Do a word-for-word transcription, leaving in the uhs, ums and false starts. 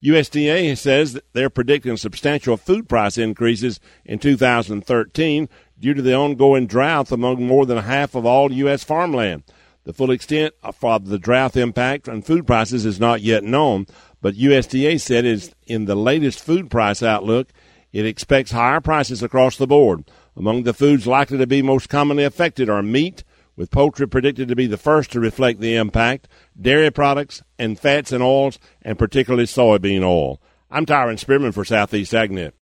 U S D A says that they're predicting substantial food price increases in two thousand thirteen due to the ongoing drought among more than half of all U S farmland. The full extent of the drought impact on food prices is not yet known, but U S D A said is in the latest food price outlook, it expects higher prices across the board. Among the foods likely to be most commonly affected are meat, with poultry predicted to be the first to reflect the impact, dairy products, and fats and oils, and particularly soybean oil. I'm Tyron Spearman for Southeast AgNet.